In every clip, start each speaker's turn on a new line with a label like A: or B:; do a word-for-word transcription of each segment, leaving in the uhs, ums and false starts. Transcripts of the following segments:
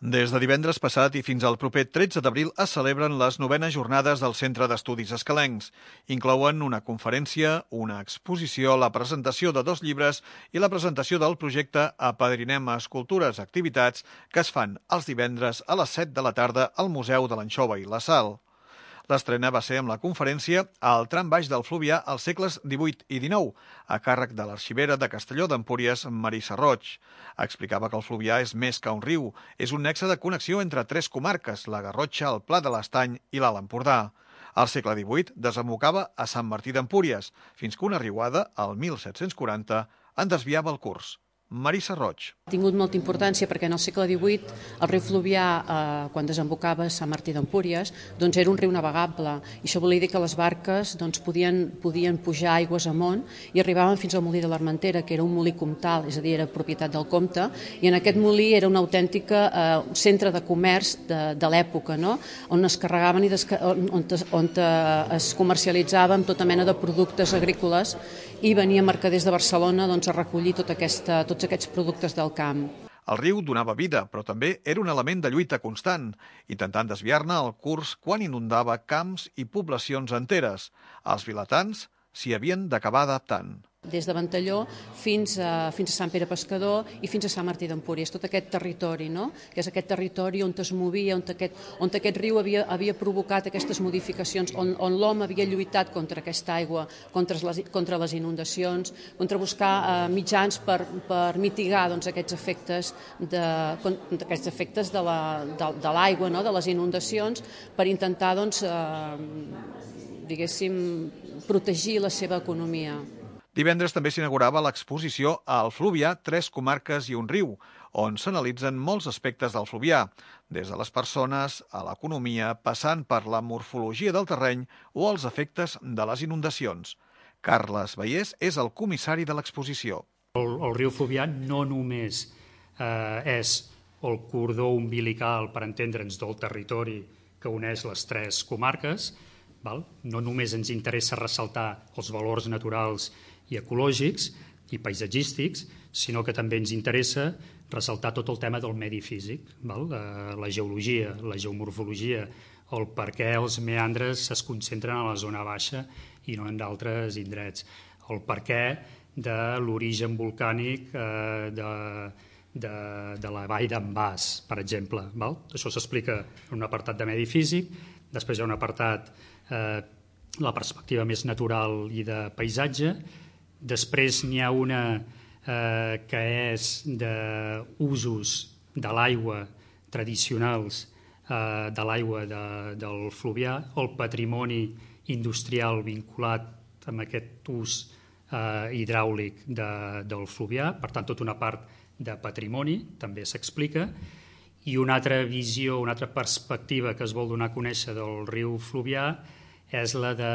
A: Des de divendres passat i fins al proper tretze d'abril es celebren les novenes jornades del Centre d'Estudis Escalencs. Inclouen una conferència, una exposició, la presentació de dos llibres i la presentació del projecte Apadrinem Escultures, activitats que es fan els divendres a les set de la tarda al Museu de l'Anxova i la Sal. L'estrena va ser amb la conferència al tram baix del Fluvià als segles divuit i dinou, a càrrec de l'arxivera de Castelló d'Empúries, Marissa Roig. Explicava que el Fluvià és més que un riu, és un nexe de connexió entre tres comarques, la Garrotxa, el Pla de l'Estany i l'Alt Empordà. Al segle divuit desembocava a Sant Martí d'Empúries, fins que una riuada, al mil set-cents quaranta, en desviava el curs. Marissa Roig.
B: Ha tingut molta importància perquè en el segle divuit el riu Fluvià, eh, quan desembocava a Sant Martí d'Empúries, doncs era un riu navegable i això volia dir que les barques doncs, podien, podien pujar aigües amunt i arribaven fins al molí de l'Armentera, que era un molí comtal, és a dir, era propietat del comte, i en aquest molí era un autèntic eh, centre de comerç de, de l'època, no? On es carregaven i desca on, on, on es comercialitzaven tota mena de productes agrícoles i venien mercaders de Barcelona doncs, a recollir tota aquesta, tots aquests productes del camp.
A: El riu donava vida, però també era un element de lluita constant, intentant desviar-ne el curs quan inundava camps i poblacions enteres. Els vilatans s'hi havien d'acabar adaptant.
B: Des de Ventalló fins a, fins a Sant Pere Pescador i fins a Sant Martí d'Empúries, tot aquest territori, no? Que és aquest territori on es movia, on aquest, on aquest riu havia, havia provocat aquestes modificacions, on, on l'home havia lluitat contra aquesta aigua, contra les, contra les inundacions, contra buscar eh, mitjans per, per mitigar doncs, aquests efectes de, aquests efectes de l'aigua, no? De les inundacions, per intentar doncs, eh, diguéssim, protegir la seva economia.
A: Divendres també s'inaugurava l'exposició al Fluvià, tres comarques i un riu, on s'analitzen molts aspectes del Fluvià, des de les persones a l'economia, passant per la morfologia del terreny o els efectes de les inundacions. Carles Vallès és el comissari de l'exposició.
C: El, el riu Fluvià no només eh, és el cordó umbilical, per entendre'ns, del territori que uneix les tres comarques, val? No només ens interessa ressaltar els valors naturals i ecològics i paisatgístics, sinó que també ens interessa ressaltar tot el tema del medi físic, val? La, la geologia, la geomorfologia, el per què els meandres es concentren a la zona baixa i no en d'altres indrets, el per què de l'origen volcànic eh, de, de, de la vall d'en Bas, per exemple. Val? Això s'explica en un apartat de medi físic, després hi ha un apartat, eh, la perspectiva més natural i de paisatge, després n'hi ha una eh, que és d'usos de l'aigua tradicionals eh, de l'aigua de, del Fluvià, el patrimoni industrial vinculat amb aquest ús eh, hidràulic de, del Fluvià, per tant, tota una part de patrimoni també s'explica, i una altra visió, una altra perspectiva que es vol donar a conèixer del riu Fluvià és la de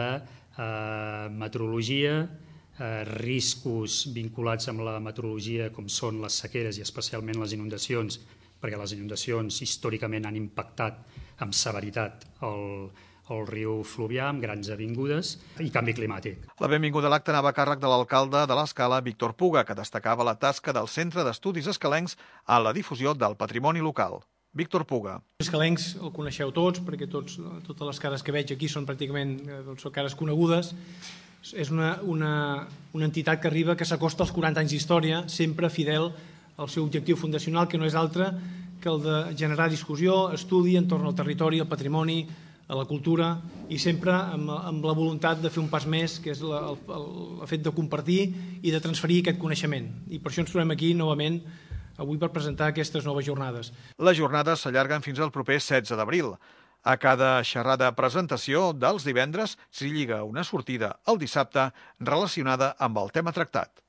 C: eh, meteorologia, eh, riscos vinculats amb la meteorologia com són les sequeres i especialment les inundacions, perquè les inundacions històricament han impactat amb severitat el, el riu Fluvià, amb grans avingudes, i canvi climàtic.
A: La benvinguda a l'acte anava a càrrec de l'alcalde de l'Escala, Víctor Puga, que destacava la tasca del Centre d'Estudis Escalencs a la difusió del patrimoni local. Víctor Puga.
D: Escalencs el coneixeu tots, perquè tots, totes les cares que veig aquí són pràcticament són cares conegudes. És una, una, una entitat que arriba, que s'acosta als quaranta anys d'història, sempre fidel al seu objectiu fundacional, que no és altre que el de generar discussió, estudi entorn al territori, al patrimoni, a la cultura, i sempre amb, amb la voluntat de fer un pas més, que és la, el, el, el fet de compartir i de transferir aquest coneixement. I per això ens trobem aquí novament avui per presentar aquestes noves jornades.
A: Les jornades s'allarguen fins al proper setze d'abril. A cada xerrada presentació dels divendres s'hi lliga una sortida el dissabte relacionada amb el tema tractat.